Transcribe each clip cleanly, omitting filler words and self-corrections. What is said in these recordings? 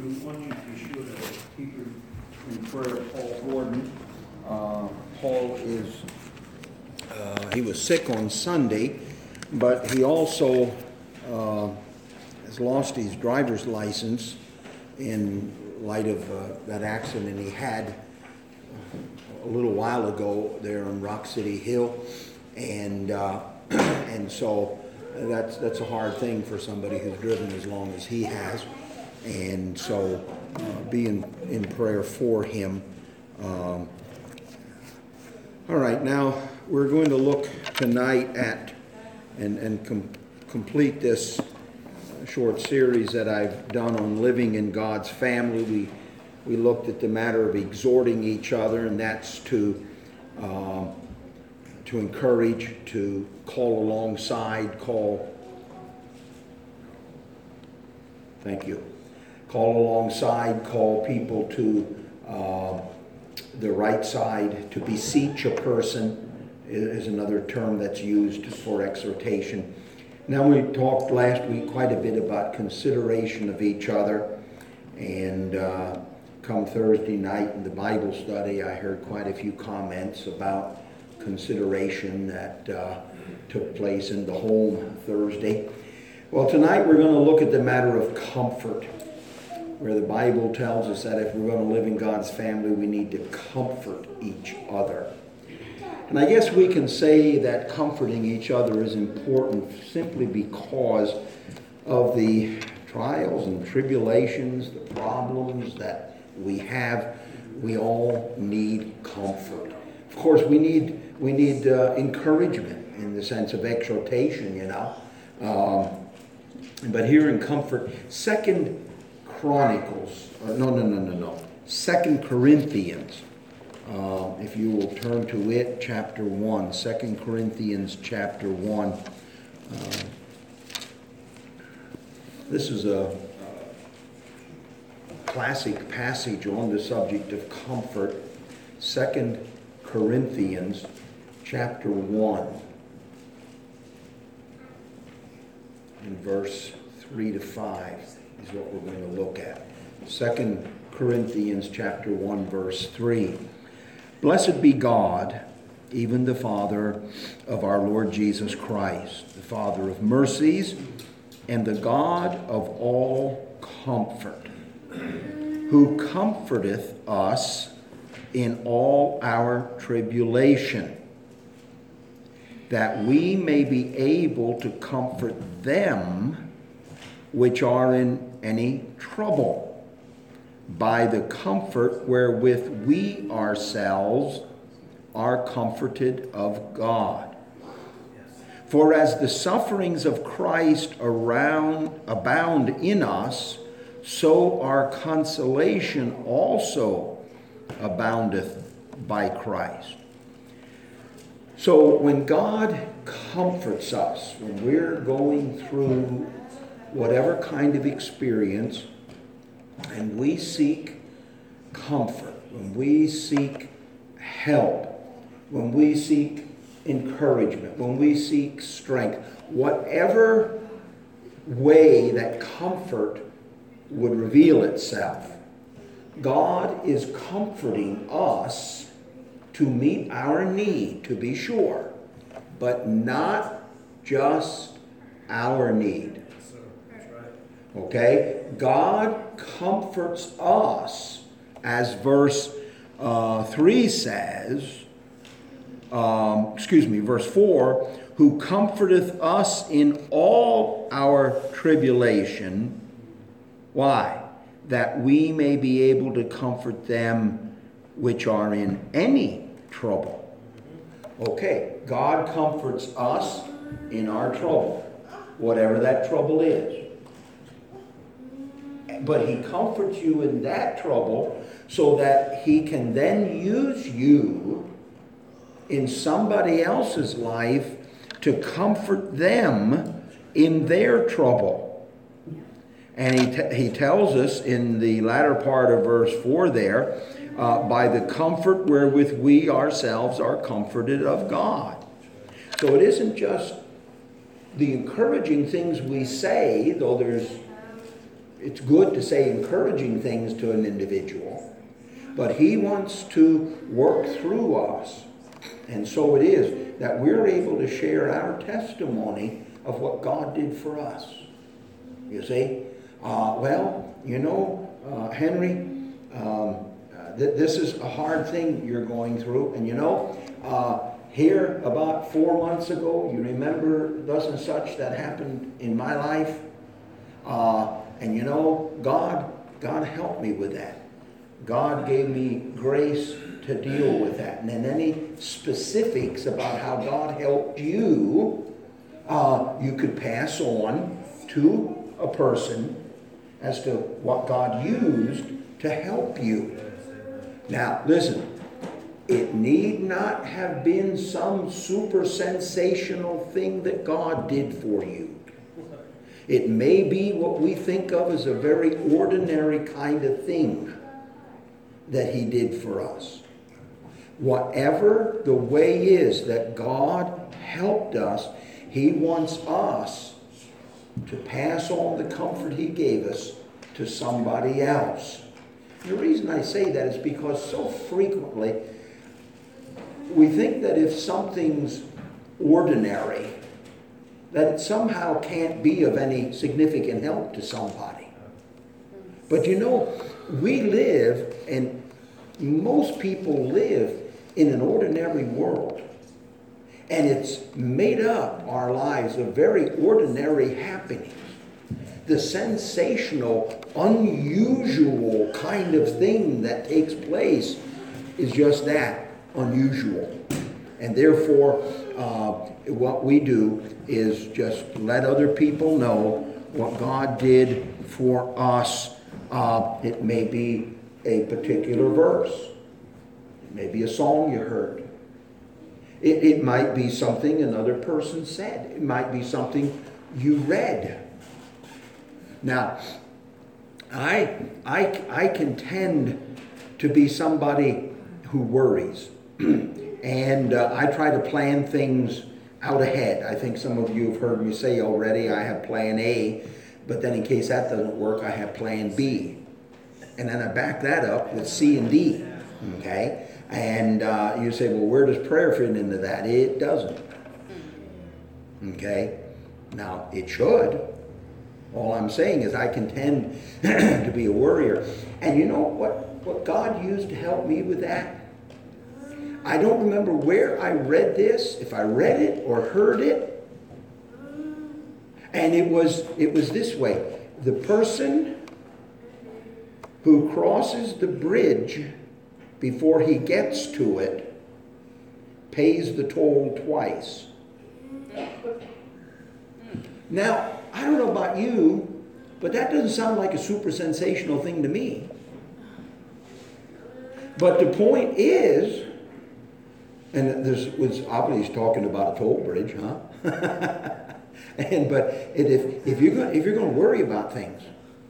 want you to be sure to keep in prayer Paul Gordon. Paul is, he was sick on Sunday, but he also has lost his driver's license in light of that accident he had a little while ago there on Rock City Hill, and so that's a hard thing for somebody who's driven as long as he has, and so be in prayer for him. All right, now we're going to look tonight at and complete this short series that I've done on living in God's family. We looked at the matter of exhorting each other, and that's to encourage, to call alongside, call alongside, call people to the right side, to beseech a person is another term that's used for exhortation. Now, we talked last week quite a bit about consideration of each other, and come Thursday night in the Bible study, I heard quite a few comments about consideration that took place in the home Thursday. Well, tonight we're going to look at the matter of comfort, where the Bible tells us that if we're going to live in God's family, we need to comfort each other. And I guess we can say that comforting each other is important simply because of the trials and tribulations, the problems that we have. We all need comfort. Of course, we need encouragement in the sense of exhortation, you know. But here in comfort, 2 Corinthians. If you will turn to it, chapter 1, 2 Corinthians chapter 1. This is a classic passage on the subject of comfort. 2 Corinthians chapter 1, and verse 3 to 5 is what we're going to look at. 2 Corinthians chapter 1, verse 3. Blessed be God, even the Father of our Lord Jesus Christ, the Father of mercies and the God of all comfort, who comforteth us in all our tribulation, that we may be able to comfort them which are in any trouble, by the comfort wherewith we ourselves are comforted of God. For as the sufferings of Christ abound in us, so our consolation also aboundeth by Christ. So when God comforts us, when we're going through whatever kind of experience, and we seek comfort, when we seek help, when we seek encouragement, when we seek strength, whatever way that comfort would reveal itself, God is comforting us to meet our need, to be sure, but not just our need. Okay? God comforts us, as verse 3 says, verse 4, who comforteth us in all our tribulation. Why? That we may be able to comfort them which are in any trouble. Okay, God comforts us in our trouble, whatever that trouble is. But he comforts you in that trouble so that he can then use you in somebody else's life to comfort them in their trouble. And he tells us in the latter part of verse 4 there, by the comfort wherewith we ourselves are comforted of God. So it isn't just the encouraging things we say, though there's it's good to say encouraging things to an individual, but he wants to work through us. And so it is that we're able to share our testimony of what God did for us. You see? Henry, this is a hard thing you're going through. And here about 4 months ago, you remember thus and such that happened in my life? God helped me with that. God gave me grace to deal with that. And then any specifics about how God helped you, you could pass on to a person as to what God used to help you. Now, listen, it need not have been some super sensational thing that God did for you. It may be what we think of as a very ordinary kind of thing that he did for us. Whatever the way is that God helped us, he wants us to pass on the comfort he gave us to somebody else. The reason I say that is because so frequently we think that if something's ordinary, that it somehow can't be of any significant help to somebody. But we live, and most people live in an ordinary world. And it's made up, our lives, of very ordinary happenings. The sensational, unusual kind of thing that takes place is just that, unusual. And therefore, what we do is just let other people know what God did for us. It may be a particular verse. It may be a song you heard. It might be something another person said. It might be something you read. Now, I can tend to be somebody who worries. And I try to plan things out ahead. I think some of you have heard me say already, I have plan A, but then in case that doesn't work, I have plan B. And then I back that up with C and D. Okay? And you say, well, where does prayer fit into that? It doesn't. Okay? Now, it should. All I'm saying is I can tend to be a worrier. And you know what God used to help me with that? I don't remember where I read this, if I read it or heard it. And it was this way. The person who crosses the bridge before he gets to it pays the toll twice. Now, I don't know about you, but that doesn't sound like a super sensational thing to me. But the point is, and this was obviously talking about a toll bridge, huh? If you're going to worry about things,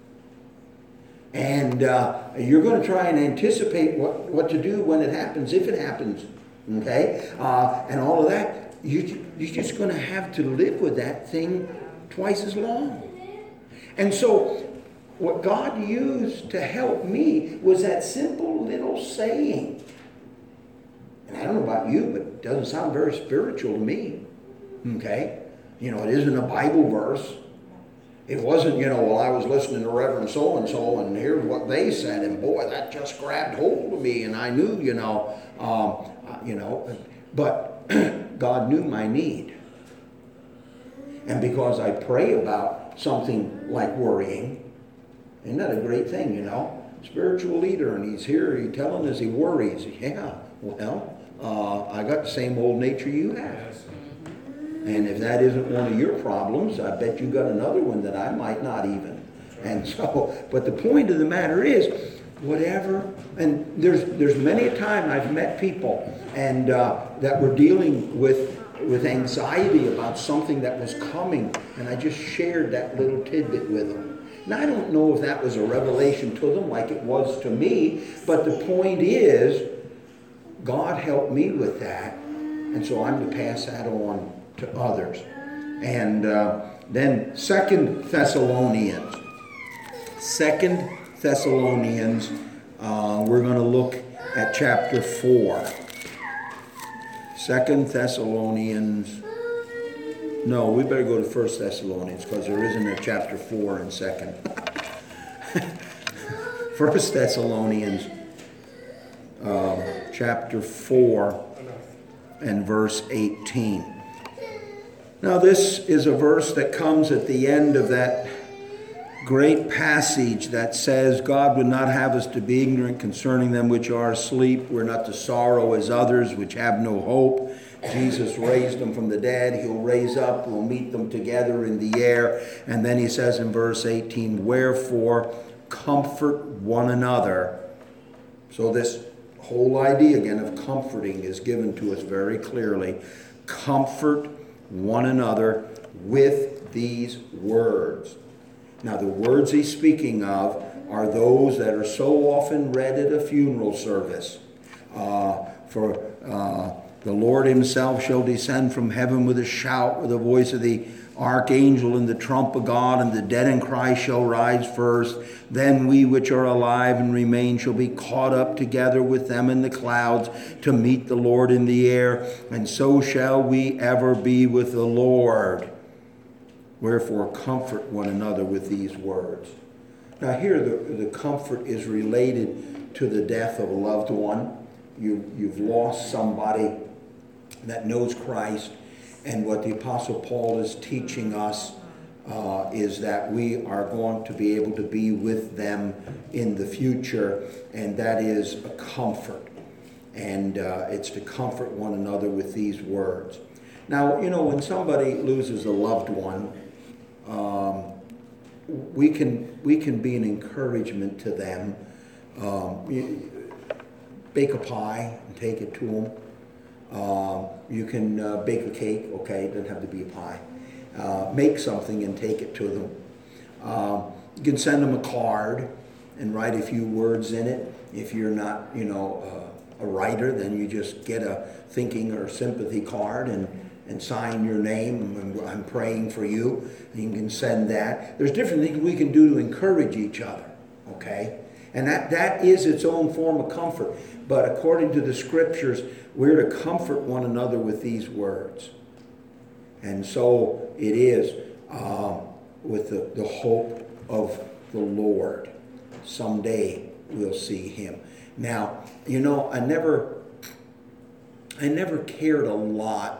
and you're going to try and anticipate what to do when it happens, if it happens, okay, and all of that, you're just going to have to live with that thing twice as long. And so what God used to help me was that simple little saying. And I don't know about you, but it doesn't sound very spiritual to me. Okay? It isn't a Bible verse. It wasn't, well, I was listening to Reverend so-and-so, and here's what they said, and boy, that just grabbed hold of me, and I knew, but God knew my need. And because I pray about something like worrying, isn't that a great thing, Spiritual leader, and he's here, he's telling us he worries. Yeah, well, I got the same old nature you have. And if that isn't one of your problems, I bet you got another one that I might not even. And so, but the point of the matter is, whatever, and there's many a time I've met people and that were dealing with anxiety about something that was coming, and I just shared that little tidbit with them. Now, I don't know if that was a revelation to them like it was to me, but the point is, God helped me with that, and so I'm to pass that on to others. And then 2 Thessalonians. 2 Thessalonians. We're going to look at chapter 4. 2 Thessalonians. No, we better go to 1 Thessalonians because there isn't a chapter 4 and 2nd. 1 Thessalonians chapter 4 and verse 18. Now this is a verse that comes at the end of that great passage that says God would not have us to be ignorant concerning them which are asleep. We're not to sorrow as others which have no hope. Jesus raised them from the dead. He'll raise up. We'll meet them together in the air. And then he says in verse 18, wherefore comfort one another. So this whole idea again of comforting is given to us very clearly. Comfort one another with these words. Now the words he's speaking of are those that are so often read at a funeral service. The Lord himself shall descend from heaven with a shout, with the voice of the archangel and the trump of God, and the dead in Christ shall rise first. Then we which are alive and remain shall be caught up together with them in the clouds to meet the Lord in the air, and so shall we ever be with the Lord. Wherefore comfort one another with these words. Now here the comfort is related to the death of a loved one. You've lost somebody that knows Christ, and what the Apostle Paul is teaching us is that we are going to be able to be with them in the future, and that is a comfort. And it's to comfort one another with these words. Now, you know, when somebody loses a loved one, we can be an encouragement to them. Bake a pie and take it to them. You can bake a cake. Okay, it doesn't have to be a pie. Make something and take it to them. You can send them a card and write a few words in it. If you're not, a writer, then you just get a thinking or sympathy card and sign your name. I'm praying for you. And you can send that. There's different things we can do to encourage each other. Okay? And that is its own form of comfort. But according to the scriptures, we're to comfort one another with these words. And so it is with the hope of the Lord. Someday we'll see him. Now, I never cared a lot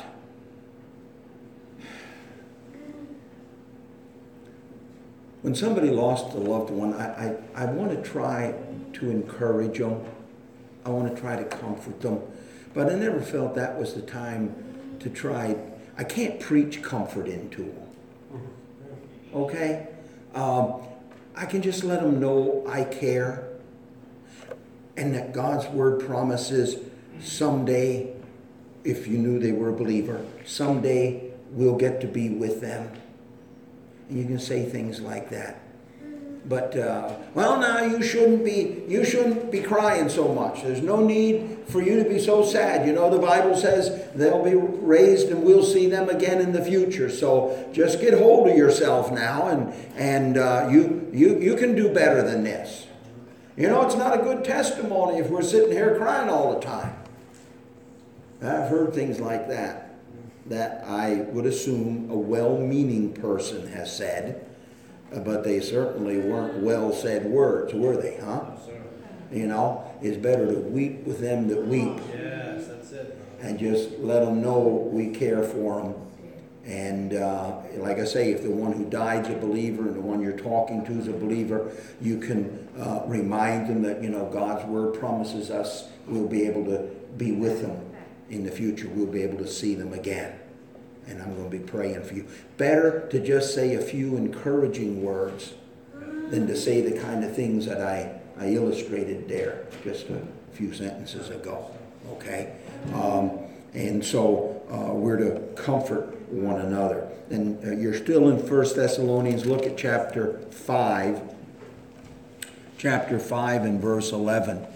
when somebody lost a loved one. I want to try to encourage them. I want to try to comfort them. But I never felt that was the time to try. I can't preach comfort into them. Okay? I can just let them know I care. And that God's word promises someday, if you knew they were a believer, someday we'll get to be with them. And you can say things like that. But, now you shouldn't be crying so much. There's no need for you to be so sad. The Bible says they'll be raised and we'll see them again in the future. So just get hold of yourself now and you can do better than this. It's not a good testimony if we're sitting here crying all the time. I've heard things like that I would assume a well-meaning person has said. But they certainly weren't well-said words, were they, huh? It's better to weep with them that weep. Yes, that's it. And just let them know we care for them. And like I say, if the one who died is a believer and the one you're talking to is a believer, you can remind them that, God's word promises us we'll be able to be with them in the future. We'll be able to see them again. And I'm going to be praying for you. Better to just say a few encouraging words than to say the kind of things that I illustrated there just a few sentences ago. Okay? And so we're to comfort one another. And you're still in 1 Thessalonians. Look at chapter 5. Chapter 5 and verse 11.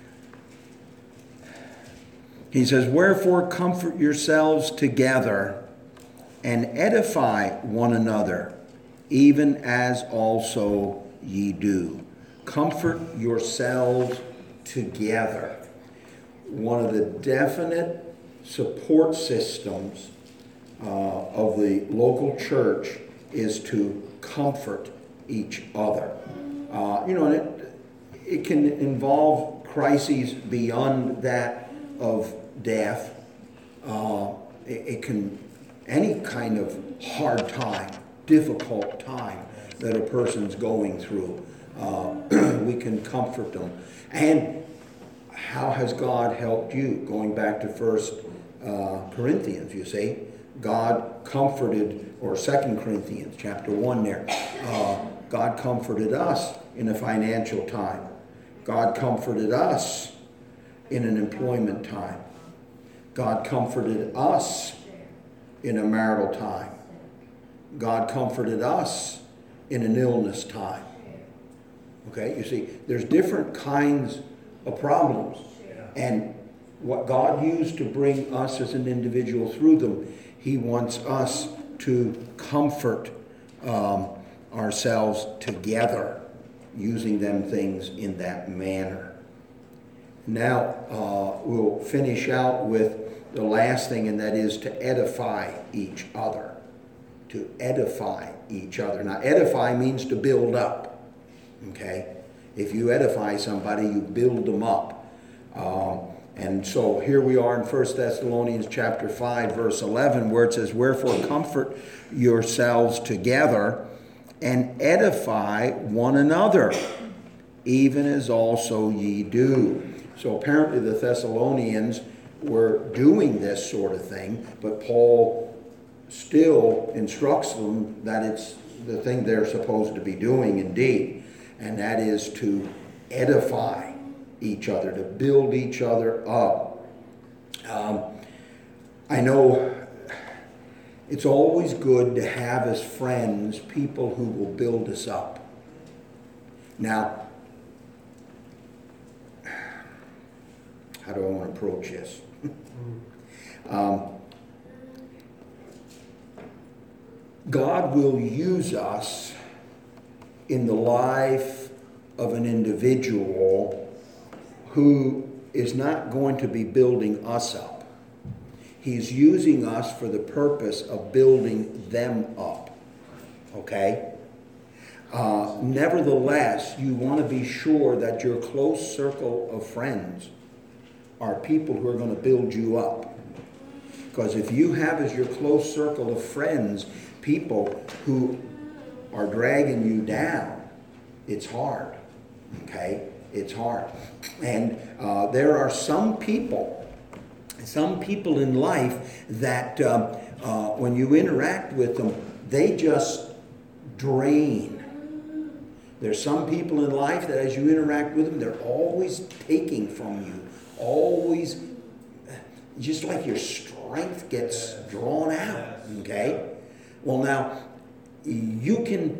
He says, wherefore comfort yourselves together and edify one another, even as also ye do. Comfort yourselves together. One of the definite support systems of the local church is to comfort each other. And it can involve crises beyond that of death. It can, any kind of hard time, difficult time that a person's going through, we can comfort them. And how has God helped you? Going back to 1 Corinthians, you see, God comforted, or 2 Corinthians chapter 1 there, God comforted us in a financial time. God comforted us in an employment time. God comforted us in a marital time. God comforted us in an illness time. Okay, you see, there's different kinds of problems. And what God used to bring us as an individual through them, He wants us to comfort ourselves together, using them things in that manner. Now, we'll finish out with the last thing, and that is to edify each other. To edify each other. Now, edify means to build up. Okay? If you edify somebody, you build them up. And so here we are in 1 Thessalonians chapter 5, verse 11, where it says, "Wherefore comfort yourselves together and edify one another, even as also ye do." So apparently the Thessalonians were doing this sort of thing, but Paul still instructs them that it's the thing they're supposed to be doing indeed, and that is to edify each other, to build each other up. I know it's always good to have as friends people who will build us up. Now, how do I want to approach this? God will use us in the life of an individual who is not going to be building us up. He's using us for the purpose of building them up. Okay? Nevertheless, you want to be sure that your close circle of friends are people who are going to build you up. Because if you have as your close circle of friends people who are dragging you down, it's hard. Okay? It's hard. And there are some people in life that when you interact with them, they just drain. There's some people in life that as you interact with them, they're always taking from you. Always, just like your strength gets drawn out. Okay? Well, now, you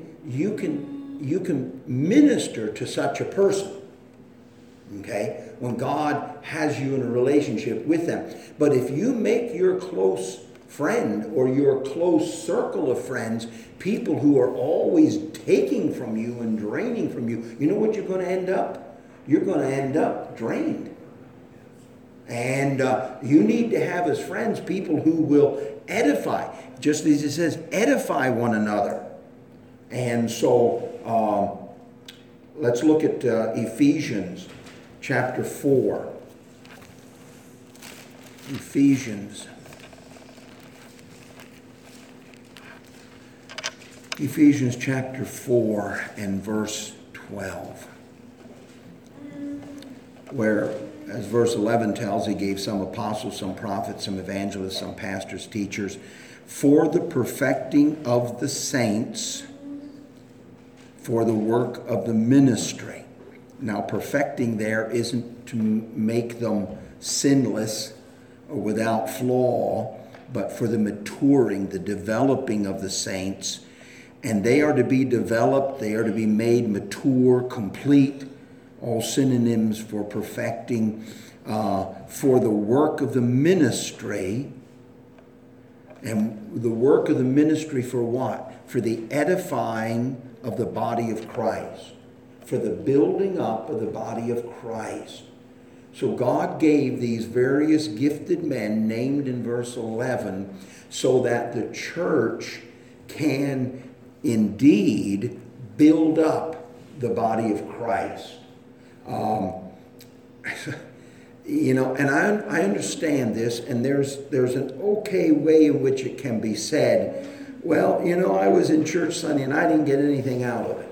can minister to such a person. Okay? When God has you in a relationship with them. But if you make your close friend or your close circle of friends people who are always taking from you and draining from you, you know what you're going to end up? You're going to end up drained. And you need to have as friends people who will edify. Just as it says, edify one another. And so let's look at Ephesians chapter 4. Ephesians chapter 4 and verse 12. Where, as verse 11 tells, he gave some apostles, some prophets, some evangelists, some pastors, teachers, for the perfecting of the saints, for the work of the ministry. Now, perfecting there isn't to make them sinless or without flaw, but for the maturing, the developing of the saints. And they are to be developed, they are to be made mature, complete, all synonyms for perfecting, for the work of the ministry. And the work of the ministry for what? For the edifying of the body of Christ, for the building up of the body of Christ. So God gave these various gifted men named in verse 11 so that the church can indeed build up the body of Christ. And I understand this, and there's an okay way in which it can be said, well, I was in church Sunday and I didn't get anything out of it.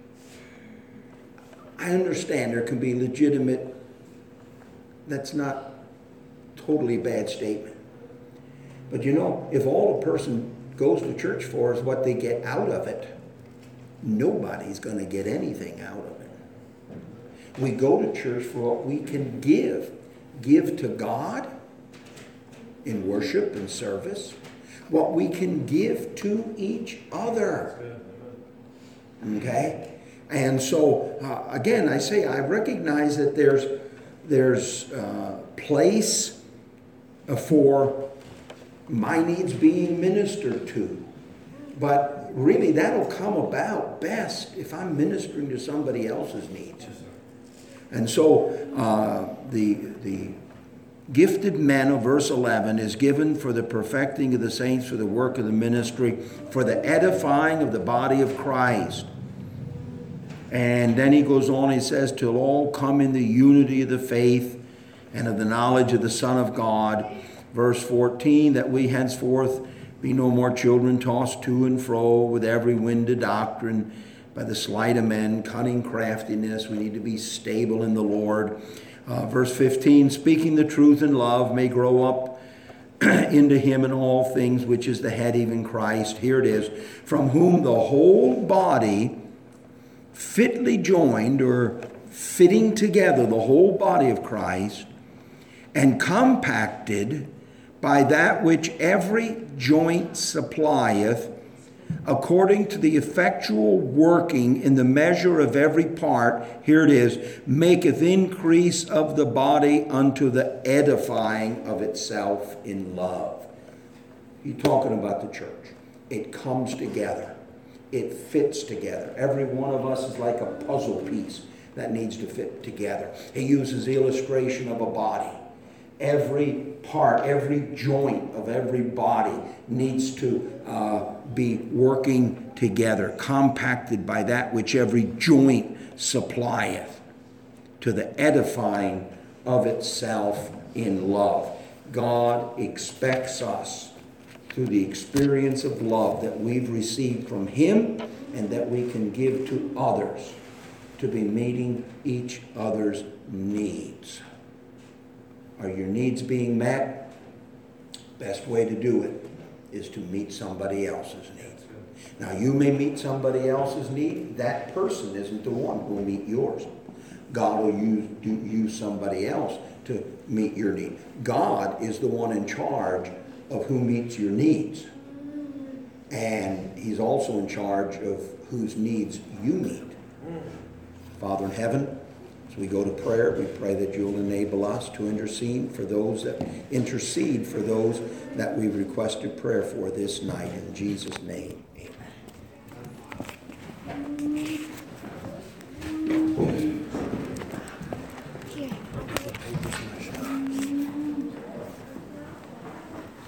I understand there can be legitimate, that's not totally bad statement. But if all a person goes to church for is what they get out of it, nobody's going to get anything out of it. We go to church for what we can give. Give to God in worship and service. What we can give to each other. Okay? And so, again, I recognize that there's place for my needs being ministered to. But really, that'll come about best if I'm ministering to somebody else's needs. And so, the gifted men of verse 11 is given for the perfecting of the saints, for the work of the ministry, for the edifying of the body of Christ. And then he goes on, he says, till all come in the unity of the faith and of the knowledge of the Son of God. Verse 14, that we henceforth be no more children tossed to and fro with every wind of doctrine by the sleight of men, cunning craftiness. We need to be stable in the Lord. Verse 15, speaking the truth in love may grow up into him in all things, which is the head, even Christ. Here it is, from whom the whole body fitly joined, or fitting together the whole body of Christ, and compacted by that which every joint supplieth, according to the effectual working in the measure of every part, here it is, maketh increase of the body unto the edifying of itself in love. He's talking about the church. It comes together. It fits together. Every one of us is like a puzzle piece that needs to fit together. He uses illustration of a body. Every part, every joint of every body needs to be working together, compacted by that which every joint supplieth, to the edifying of itself in love. God expects us, through the experience of love that we've received from Him and that we can give to others, to be meeting each other's needs. Are your needs being met? Best way to do it is to meet somebody else's needs. Now, you may meet somebody else's need. That person isn't the one who will meet yours. God will use somebody else to meet your need. God is the one in charge of who meets your needs. And He's also in charge of whose needs you meet. Father in heaven, as we go to prayer, we pray that you'll enable us to intercede for those that we've requested prayer for this night. In Jesus' name, amen.